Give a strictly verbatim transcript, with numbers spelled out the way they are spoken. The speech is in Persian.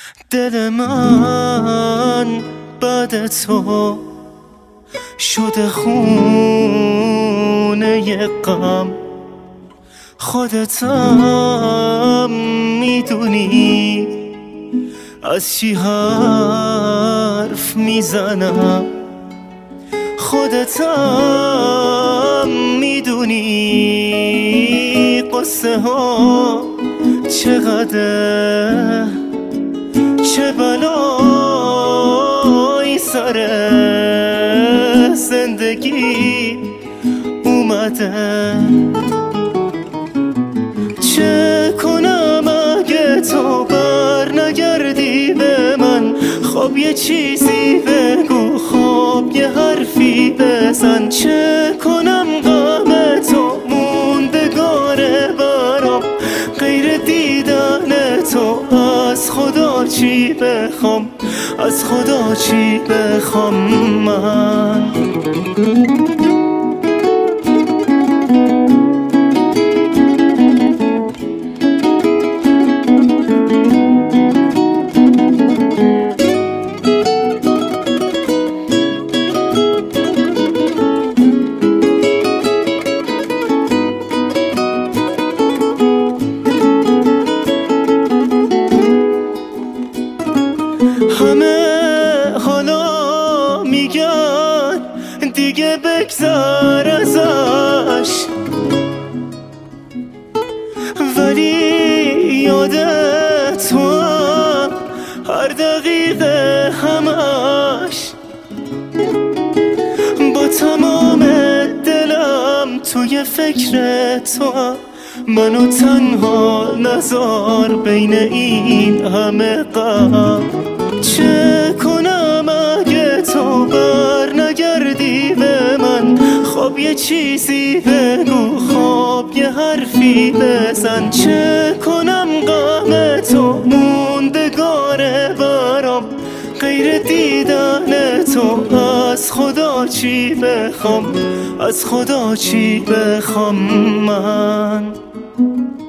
دل من بعد تو شده خونه غم، خودتم میدونی از چی حرف میزنم، خودتم میدونی قصه ها چقدر، چه بلایی سر زندگی اومده. چه کنم اگه تو بر نگردی به من؟ خب یه چیزی بگو، خب یه حرفی بزن. چه کنم غم تو موندگاره برام، غیر دیدن تو از خدا چی بخوام، از خدا چی بخوام من؟ همه حالا میگن دیگه بگذر ازش، ولی یادت تو هم هر دقیقه همش. با تمام دلم توی فکر تو هم، منو تنها نذار بین این همه غم. چه کنم اگه تو بر نگردی به من؟ خب یه چیزی بگو، خب یه حرفی بزن. چه کنم غم تو موندگاره برام، غیر دیدن تو از خدا چی بخوام، از خدا چی بخوام من؟